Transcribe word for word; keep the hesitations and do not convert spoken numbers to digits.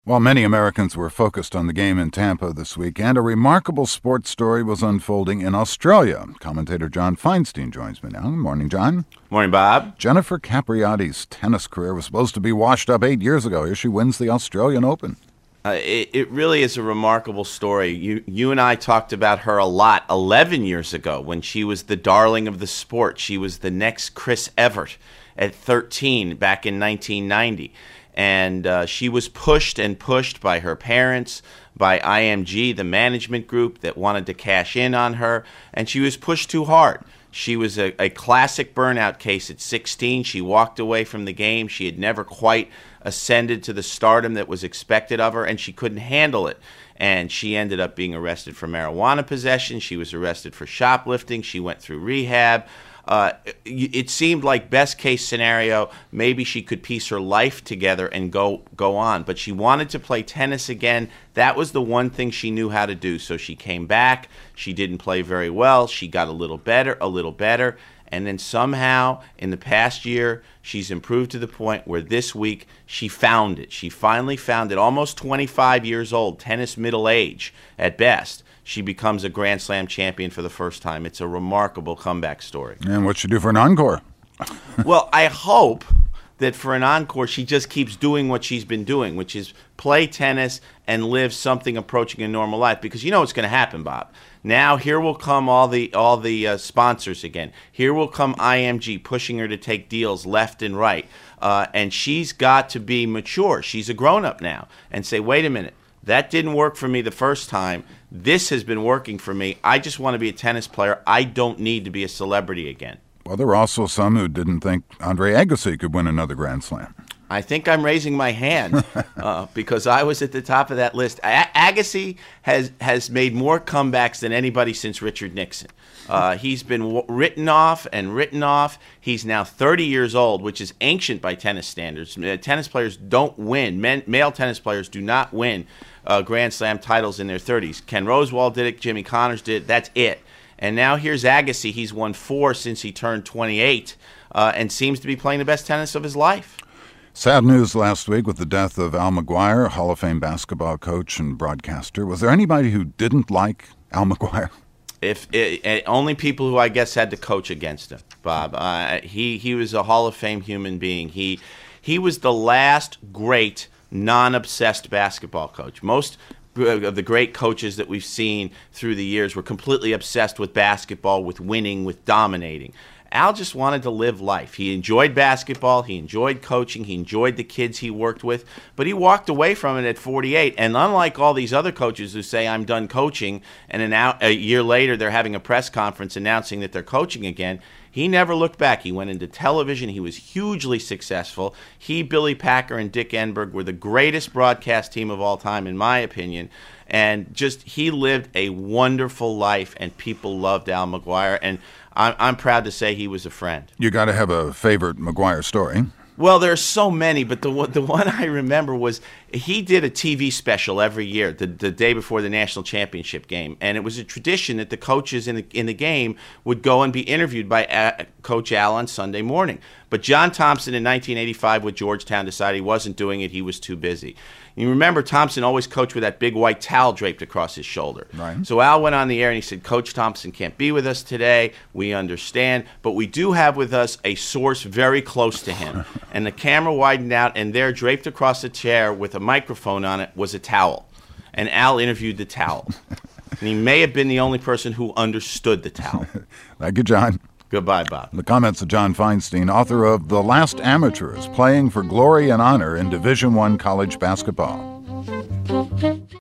While many Americans were focused on the game in Tampa this weekend, a remarkable sports story was unfolding in Australia. Commentator John Feinstein joins me now. Good morning, John. Morning, Bob. Jennifer Capriati's tennis career was supposed to be washed up eight years ago. Here she wins the Australian Open. Uh, it, it really is a remarkable story. You, you and I talked about her a lot eleven years ago when she was the darling of the sport. She was the next Chris Evert at thirteen back in nineteen ninety. And uh, she was pushed and pushed by her parents, by I M G, the management group that wanted to cash in on her, and she was pushed too hard. She was a, a classic burnout case at sixteen. She walked away from the game. She had never quite ascended to the stardom that was expected of her, and she couldn't handle it. And she ended up being arrested for marijuana possession. She was arrested for shoplifting. She went through rehab. Uh, it, it seemed like best case scenario, maybe she could piece her life together and go go on. But she wanted to play tennis again. That was the one thing she knew how to do. So she came back. She didn't play very well. She got a little better, a little better. And then somehow, in the past year, she's improved to the point where this week she found it. She finally found it. Almost twenty-five years old, tennis middle age at best. She becomes a Grand Slam champion for the first time. It's a remarkable comeback story. And what'd she do for an encore? Well, I hope that for an encore, she just keeps doing what she's been doing, which is play tennis and live something approaching a normal life. Because you know what's going to happen, Bob. Now here will come all the all the uh, sponsors again. Here will come I M G pushing her to take deals left and right. Uh, and she's got to be mature. She's a grown-up now and say, wait a minute. That didn't work for me the first time. This has been working for me. I just want to be a tennis player. I don't need to be a celebrity again. Well, there were also some who didn't think Andre Agassi could win another Grand Slam. I think I'm raising my hand uh, because I was at the top of that list. A- Agassi has, has made more comebacks than anybody since Richard Nixon. Uh, he's been w- written off and written off. He's now thirty years old, which is ancient by tennis standards. Uh, tennis players don't win. Men, male tennis players do not win uh, Grand Slam titles in their thirties. Ken Rosewall did it. Jimmy Connors did it. That's it. And now here's Agassi. He's won four since he turned twenty-eight uh, and seems to be playing the best tennis of his life. Sad news last week with the death of Al McGuire, Hall of Fame basketball coach and broadcaster. Was there anybody who didn't like Al McGuire? If it, it, only people who I guess had to coach against him, Bob. Uh, he he was a Hall of Fame human being. He he was the last great non-obsessed basketball coach. Most of the great coaches that we've seen through the years were completely obsessed with basketball, with winning, with dominating. Al just wanted to live life. He enjoyed basketball. He enjoyed coaching. He enjoyed the kids he worked with. But he walked away from it at forty-eight. And unlike all these other coaches who say, I'm done coaching, and an out, a year later they're having a press conference announcing that they're coaching again, he never looked back. He went into television. He was hugely successful. He, Billy Packer, and Dick Enberg were the greatest broadcast team of all time, in my opinion. And just he lived a wonderful life, and people loved Al McGuire. And I'm, I'm proud to say he was a friend. You got to have a favorite McGuire story. Well, there are so many, but the one, the one I remember was he did a T V special every year, the, the day before the national championship game, and it was a tradition that the coaches in the in the game would go and be interviewed by uh, Coach Al on Sunday morning. But John Thompson in nineteen eighty-five with Georgetown decided he wasn't doing it; he was too busy. You remember Thompson always coached with that big white towel draped across his shoulder. Right. So Al went on the air and he said, Coach Thompson can't be with us today. We understand. But we do have with us a source very close to him. And the camera widened out, and there, draped across the chair with a microphone on it, was a towel. And Al interviewed the towel. And he may have been the only person who understood the towel. Thank you, John. Goodbye, Bob. The comments of John Feinstein, author of The Last Amateurs, Playing for Glory and Honor in Division I College Basketball.